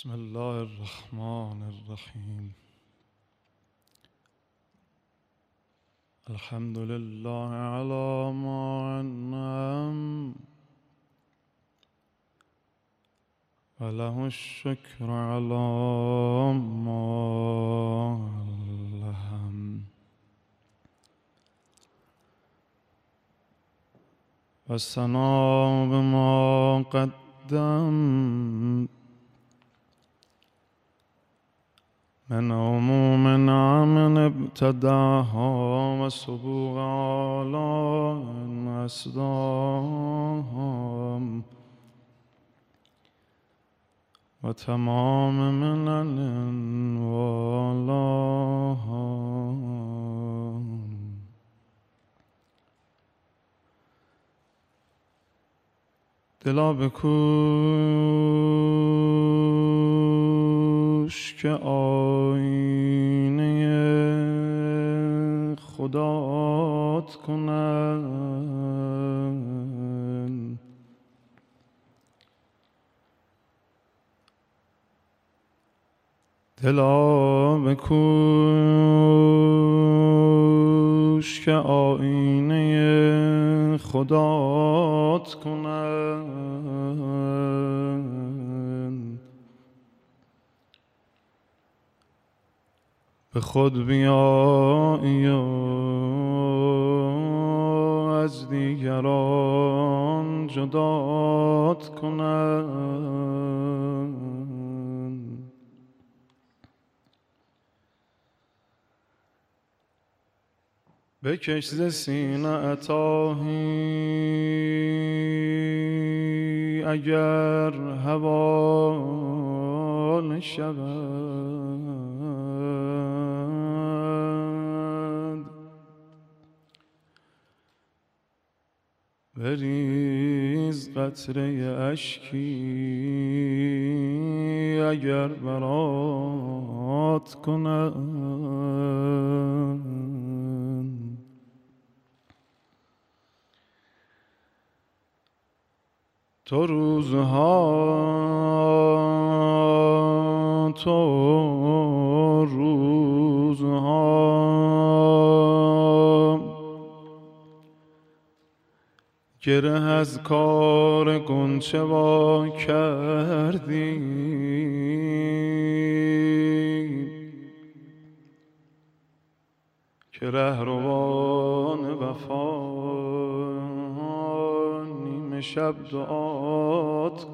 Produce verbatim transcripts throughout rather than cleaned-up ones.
بسم الله الرحمن الرحیم. الحمد لله على ما انعم وله الشكر على ما لهم والثناء بما قدم من عموم نعم ابتداها وسبوغ آلاء أسداهم وتمام منن والاهم. دلا بکوش که آینه خدات کنن، دلا بکوش که آینه خدات کنن، به خود بیایی و از دیگران جدات کنن. بکش ز سینه تاهی اگر حوال شود، بریز قطره اشکی اگر برات کنند. تو روزها تو روزها گره از کار غنچه وا کردی، که رهروان وفا نیمه شب دعات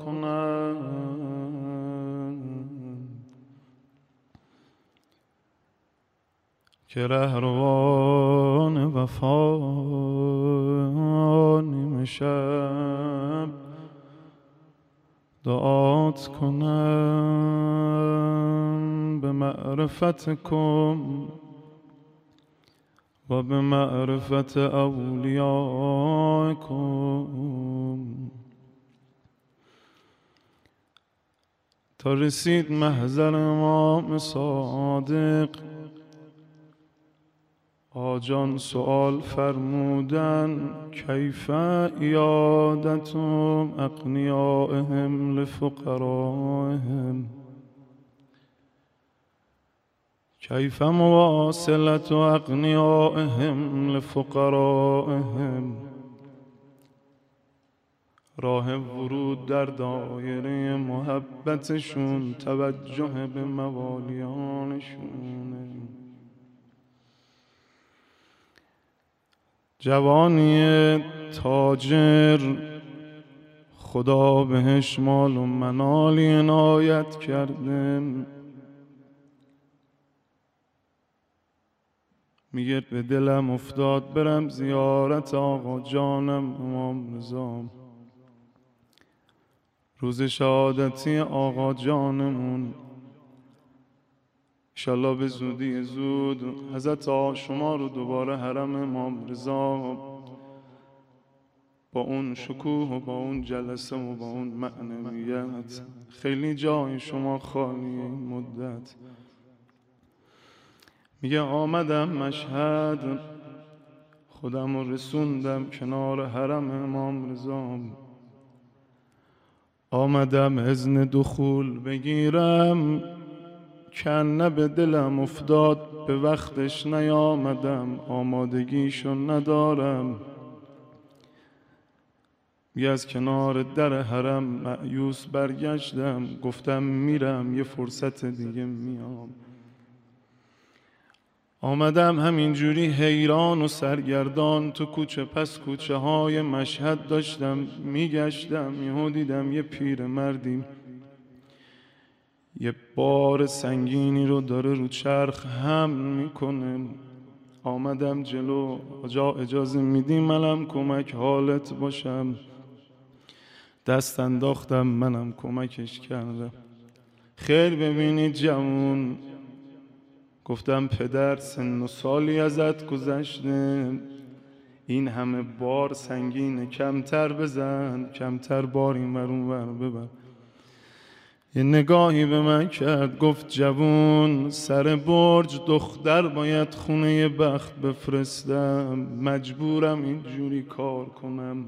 کنند، که رهروان وفا نیمه شب دعات کنند. به معرفتکم و به معرفت اولیائکم تا رسید محضر امام صادق. آجان سؤال فرمودن کیف عیادتم اغنیائهم لفقرائهم، کیف مواصلت اغنیائهم لفقرائهم. راه ورود در دایره محبتشون توجه به موالیانشونه. جوانی تاجر خدا بهش مال و منالی عنایت کرده، میگه به دلم افتاد برم زیارت آقا جانم امام رضا. روز شهادتی آقا جانمون انشالله به زودی زود حضرت شما رو دوباره حرم امام رضا با اون شکوه و با اون جلسه و با اون معنویت، خیلی جای شما خالی این مدت. میگه آمدم مشهد، خودم رو رسوندم کنار حرم امام رضا. آمدم اذن دخول بگیرم، کنه به دلم افتاد به وقتش نیامدم، آمادگیشو ندارم. یه از کنار در حرم مأیوس برگشتم، گفتم میرم یه فرصت دیگه میام. آمدم همینجوری حیران و سرگردان، تو کوچه پس کوچه های مشهد داشتم میگشتم، یهو دیدم یه پیر مردی یه بار سنگینی رو داره رو چرخ حمل میکنه. آمدم جلو، آجا اجازه میدی منم کمک حالت باشم؟ دست انداختم منم کمکش کردم. خیر ببینید جوون، گفتم پدر سن و سالی ازت گذشته، این همه بار سنگینه، کمتر بزن، کمتر بار این ورون ور ببر. یه نگاهی به من کرد، گفت جوون سر برج دختر باید خونه بخت بفرستم، مجبورم اینجوری کار کنم.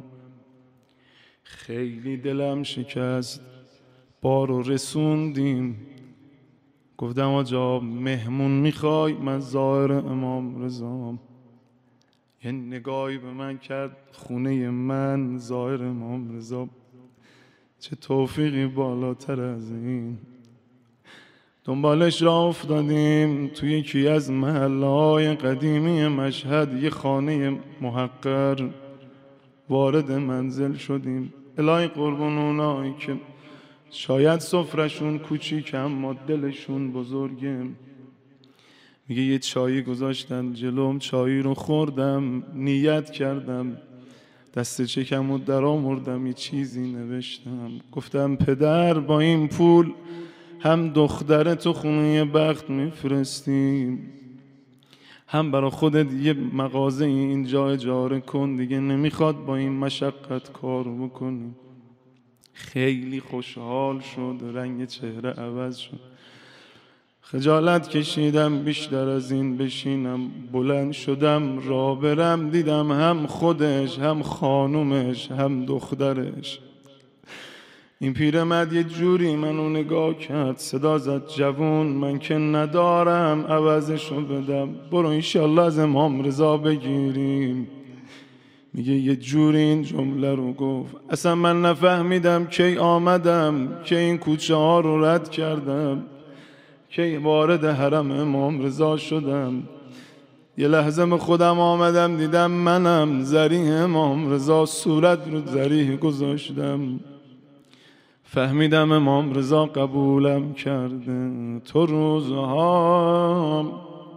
خیلی دلم شکست، بارو رسوندیم. گفتم آجا مهمون میخوای؟ من زائر امام رضام. یه نگاهی به من کرد، خونه من زائر امام رضا، چه توفیقی بالاتر از این. دنبالش را افتادیم توی یکی از محله‌های قدیمی مشهد، یه خانه محقر. وارد منزل شدیم. الهی قربون اونایی که شاید سفرشون کوچیک اما دلشون بزرگه. میگه یه چایی گذاشتن جلوم، چایی رو خوردم، نیت کردم، دست چکم رو در آوردم، یه چیزی نوشتم. گفتم پدر با این پول هم دخترتو خونه بخت میفرستیم، هم برا خودت یه مغازه اینجا اجاره کن، دیگه نمیخواد با این مشقت کار بکنی. خیلی خوشحال شد، رنگ چهره عوض شد. خجالت کشیدم بیشتر از این بشینم، بلند شدم را برم، دیدم هم خودش هم خانومش هم دخترش. این پیرمرد یه جوری منو نگاه کرد، صدا زد جوون من که ندارم عوضشو بدم، برو انشالله از امام رضا بگیریم. میگه یه جوری این جمله رو گفت اصلا من نفهمیدم کی آمدم، کی این کوچه ها رو رد کردم، کی وارد حرم امام رضا شدم. یه لحظه به خودم آمدم، دیدم منم ذریح امام رضا، صورت رو ذریح گذاشتم. فهمیدم امام رضا قبولم کرده. تو روزها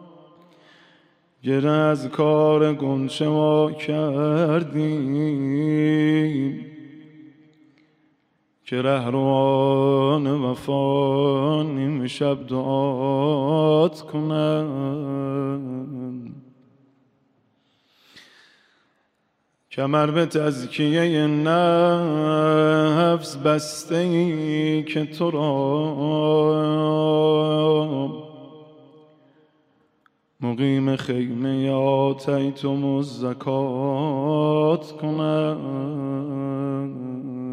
گره از کار گنچه ما کردیم، که رهروان وفا نیم شب دعات کنن. کمر به تزکیه نفس بسته ای که تو را مقیم خیمه آتیتم الزکات کنن.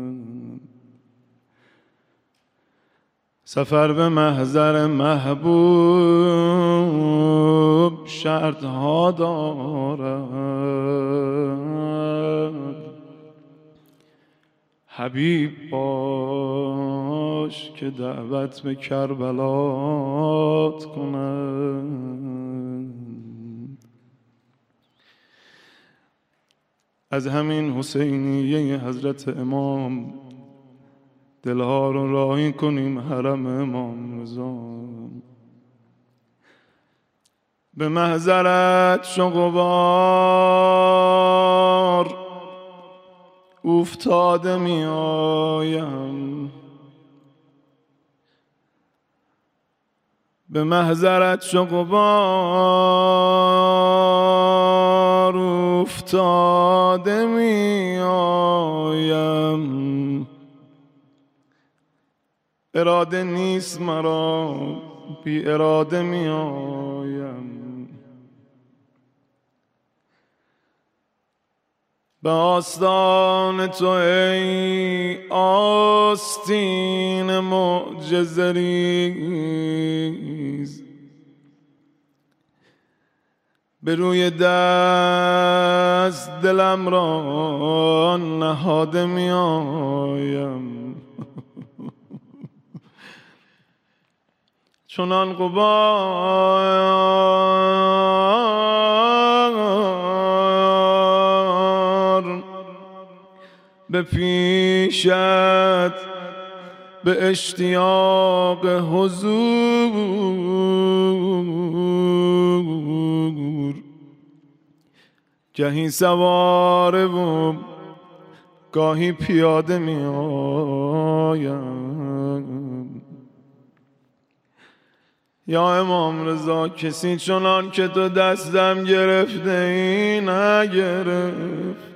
سفر به محضر محبوب شرط ها دارد، حبیب باش که دعوت به کربلات کنند. از همین حسینیه حضرت امام دلها رو راهی کنیم حرم امام رضا. به محضرت شغبار افتاده می آیم، به محضرت شغبار افتاده می آیم. اراده نیست مرا بی اراده می آیم. به آستان تو ای آستین معجزه ریز، به روی دست دلم را نهاده می آیم، چنان غبار به پیشت به اشتیاق حضور، گهی سواره و گاهی پیاده می آیم. یا امام رضا کسی چنان که تو دستم گرفته ای نگرفت،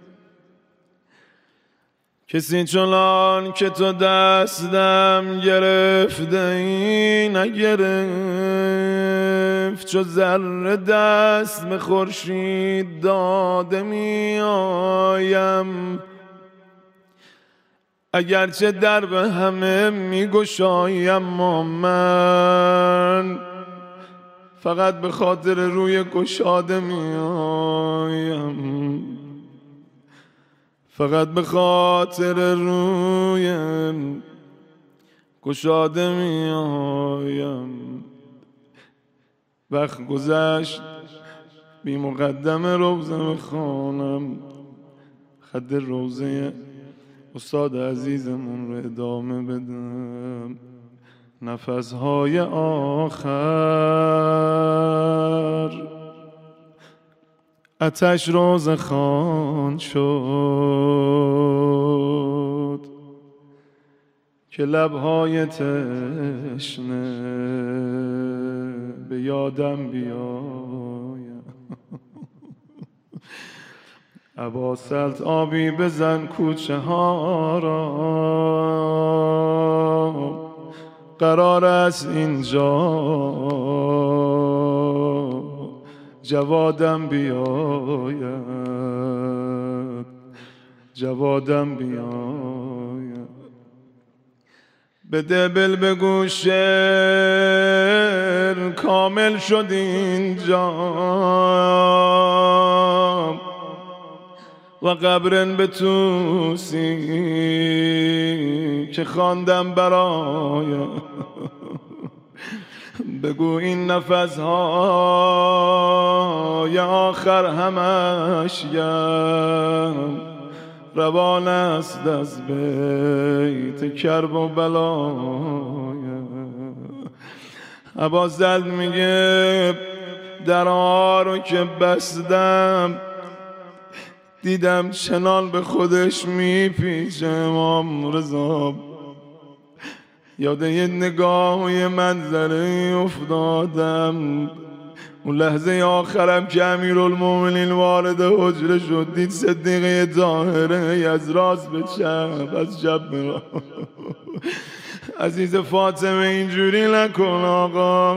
کسی چنان که تو دستم گرفته ای نگرفت، چو ذره دست به خورشید داده می آیم، اگرچه در به همه می گشایم، اما من فقط به خاطر روی گشاده می آیم، فقط به خاطر روی گشاده می آیم. وقت گذشت بی مقدم روزه میخوانم، خد روزه استاد عزیزمون رو ادامه بدم. نفسهای آخر آتش روز خان شد، که لبهای تشنه به یادم بیایم. ابا سلط آبی بزن کوچه ها را، قرار است اینجا جوادم بیاید، جوادم بیاید. بده بل بگو شعر کامل شد اینجا، و قبرن به توسی که خواندم برایم. بگو این نفس‌های آخر همش گم، روان است از بیت کرب و بلایم. ابازد میگه درها رو که بستم، دیدم چنان به خودش میپیچه. امام رضا یاد یه نگاه و یه منظره افتادم، اون لحظه آخرم که امیرالمومنین وارد حجره شد، دید صدیقه طاهره از راست به چپ، از چپ به راست. عزیز فاطمه اینجوری نکن آقا،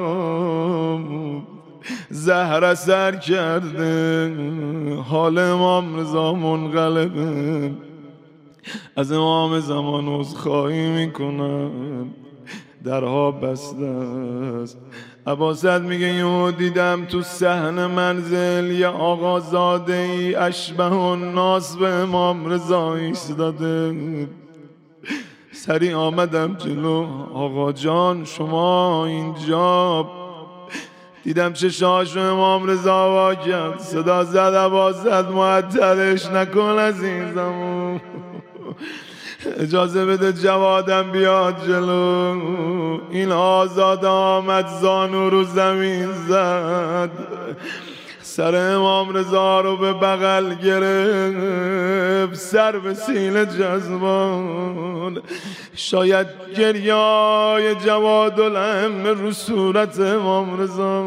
زهر اثر کرده، حال امام رضا منقلبه. از امام زمان عذرخواهی میکنم، درها بسته است. عباسد میگه یهو دیدم تو صحن منزل یه آقازاده ای اشبه الناس به امام رضا ایستاده. سریع آمدم جلو، آقا جان شما اینجا؟ دیدم چشاش امام رضا وا کرد، صدا زد عباسد معطلش نکن عزیزم، اجازه بده جوادم بیاد جلو. این آزاد آمد زانو رو زمین زد، سر امام رضا رو به بغل گرفت، سر به سینه جذبان. شاید گریای جوادالامه رو صورت امام رضا،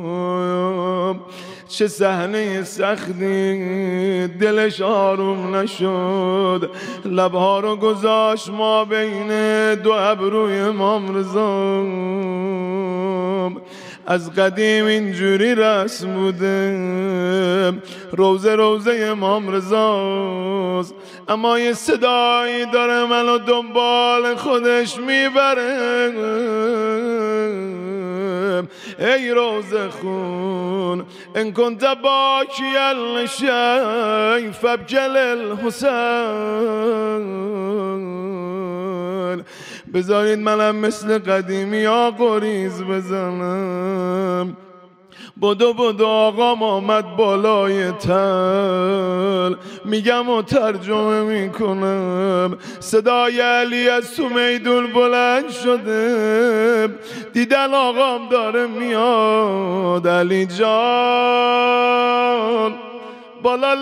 چه صحنه سختی، دلش آروم نشد، لبها رو گذاشت ما بین دو ابروی امام رضا. از قدیم اینجوری رسم بوده، روزه روزه امام رضاست، اما یه صدایی داره منو دنبال خودش میبره. ای روزه خون ان کنت باکیا لشیء فابکل الحسین، بذارید منم مثل قدیمی ها گریز بزنم. بدو بدو آقام آمد بالای تل، میگم و ترجمه میکنم. صدای علی از تو میدون بلند شده، دیدن آقام داره میاد. علی جان بالا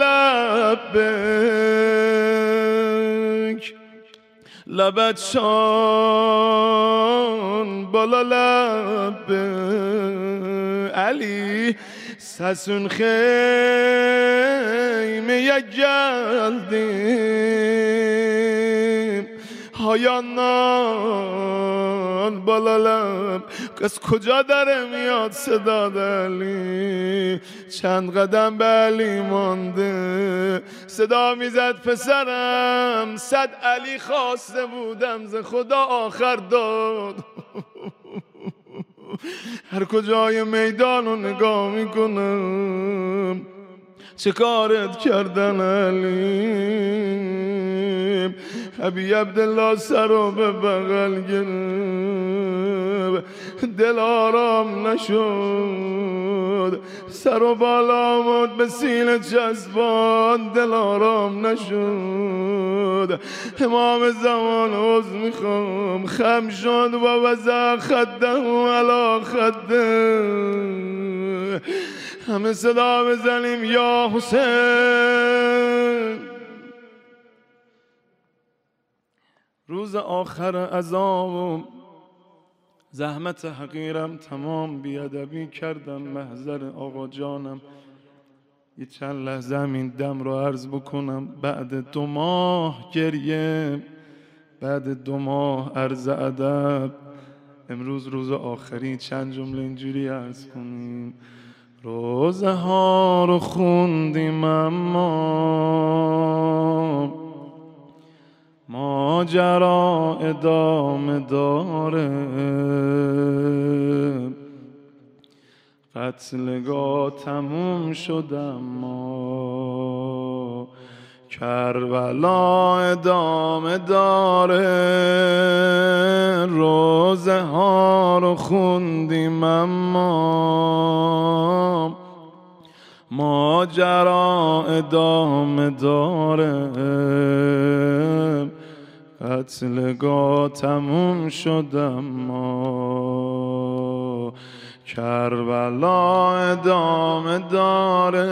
لبک، لبت شان بالا لب علی سسون خیمه یک گلدیم هایانان بالا لب. از کجا داره میاد صدا علی؟ چند قدم به علی مانده، صدا میزد پسرم صد علی خواسته بودم ز خدا آخر داد. هر کجای میدان رو نگاه میکنم چه کارت کردن علی؟ ابی عبدالله سر رو به بغل گرفت، دل آرام نشد، سر و بالا آمد به سینه چسبان، دل آرام نشد. امام زمان عذر میخوام، خم شد و وضع خده علی خده. همه صدا بزنیم یا حسین. روز آخر عذاب و زحمت حقیرم تمام، بیادبی کردم محضر آقا جانم. یه چند لحظه همین دم رو عرض بکنم. بعد دو ماه گریه، بعد دو ماه عرض ادب، امروز روز آخری چند جمله اینجوری عرض کنیم. روزه ها رو خوندیم اما ماجرا ادامه داره. قتلگاه تموم شد اما کربلا ادامه داره. روزه ها رو خوندیم اما ماجرا ادامه داره. قتلگاه تموم شد اما کربلا ادامه داره.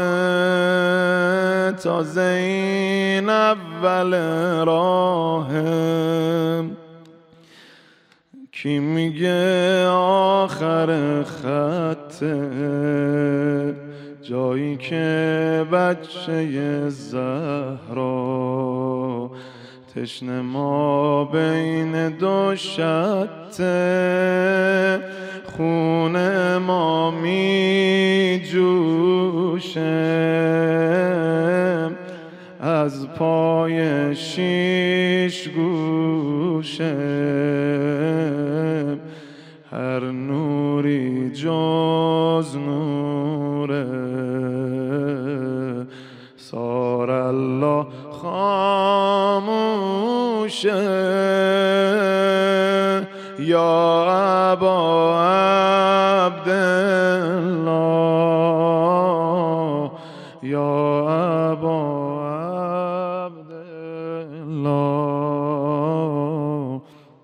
تازه این اول راهم، کی میگه آخر خطه، جایی که بچه زهرا تشنه ما بین دو شته، خون ما می جوشه از پای شیش گوشه. هر نوری جز نوره سار الله خاموشه. یا ابا عبدالله، یا ابا عبدالله،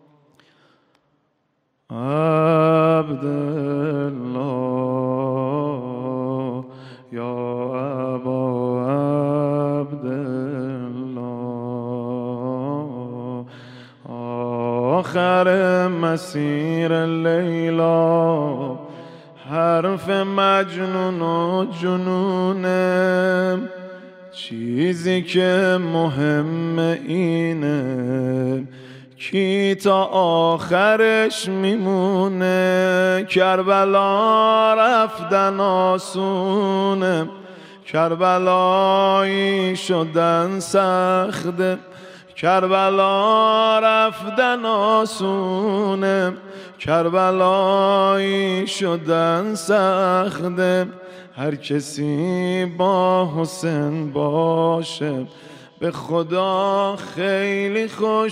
عبدالله، یا ابا عبدالله. آخر مسیر لیلا حرف مجنون و جنونه، چیزی که مهم اینه کی تا آخرش میمونه؟ کربلا رفتن آسونه، کربلایی شدن سخته. کربلا رفتن آسونه، کربلایی شدن سخته. هر کسی با حسین باشه به خدا خیلی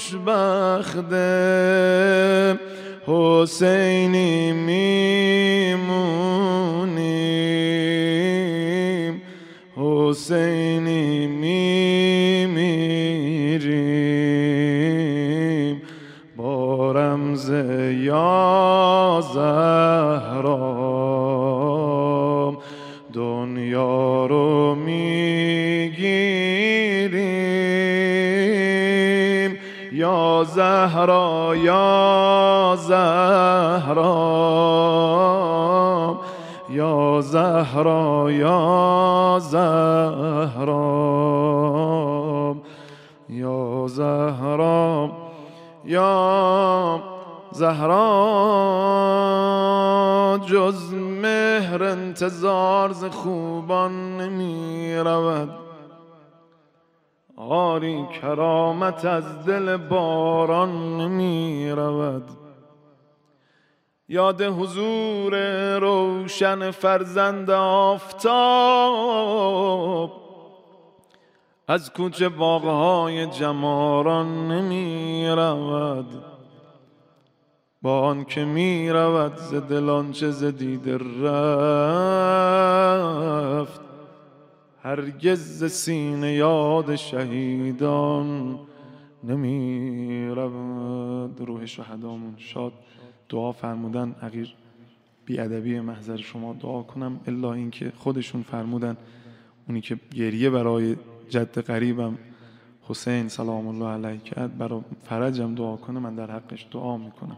خوشبخته. حسینی میمونیم، حسینی میمیریم، با رمز یا زهرا دنیا رو میگیریم. یا زهرا یا زهرا یا زهرا یا زهرا یا زهرا یا زهرا. جز مهر انتظار ز خوبان نمی رود، آری کرامت از دل باران نمی رود. یاد حضور روشن فرزند آفتاب از کوچه باغهای جماران نمی رود. با آن که می رود ز دل آنچه ز دیده رفت، هرگز ز سینه یاد شهیدان نمی رود. روح شهدامون شاد. دعا فرمودن اگر بی‌ادبی محضر شما دعا کنم، الا اینکه خودشون فرمودن اونی که گریه برای جد قریبم حسین سلام الله علیه کرد برای فرجم دعا کنه، من در حقش دعا میکنم.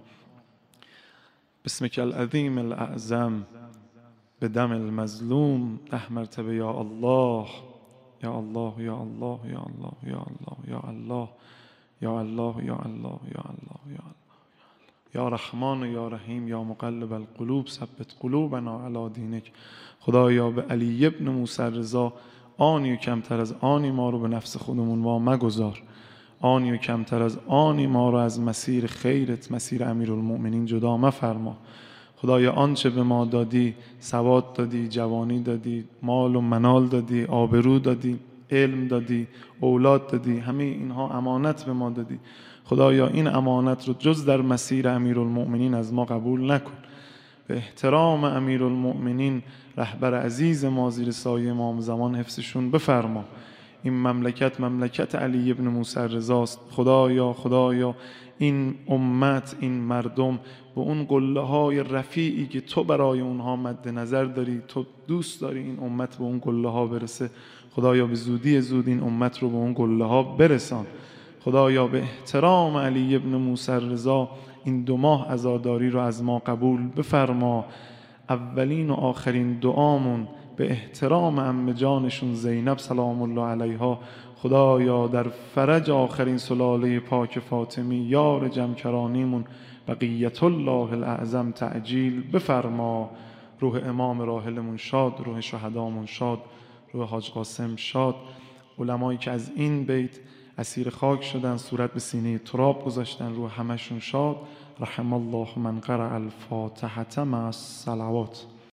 بسمک العظیم الاعظم به دم المظلوم ده مرتبه یا الله یا الله یا الله یا الله یا الله یا الله یا الله یا الله یا الله یا الله یا رحمان یا رحیم یا مقلب القلوب ثبت قلوبنا علی دینک. خدایا به علی ابن موسی رضا آنی و کمتر از آنی ما رو به نفس خودمون وا مگذار، آنی و کمتر از آنی ما رو از مسیر خیرت، مسیر امیرالمؤمنین جدا مفرما. خدایا آنچه به ما دادی، ثبات دادی، جوانی دادی، مال و منال دادی، آبرو دادی، علم دادی، اولاد دادی، همه اینها امانت به ما دادی. خدایا این امانت رو جز در مسیر امیرالمؤمنین از ما قبول نکن. به احترام امیرالمؤمنین رهبر عزیز ما زیر سایه امام زمان حفظشون بفرما. این مملکت مملکت علی ابن موسی رضاست. خدایا خدایا این امت، این مردم به اون قله های رفیعی که تو برای اونها مد نظر داری، تو دوست داری این امت به اون قله ها برسه، خدایا به زودی زود این امت رو به اون قله ها برسان. خدایا به احترام علی ابن موسی رضا این دو ماه عزاداری رو از ما قبول بفرما. اولین و آخرین دعامون به احترام عمه جانشون زینب سلام الله علیها، خدایا در فرج آخرین سلاله پاک فاطمی یار جمکرانیمون بقیت الله الاعظم تعجیل بفرما. روح امام راحلمون شاد، روح شهدامون شاد، روح حاج قاسم شاد، علمایی که از این بیت اسیر خاک شدن، صورت به سینه تراب گذاشتن، روح همشون شاد. رحم الله من قرأ الفاتحة مع الصلوات.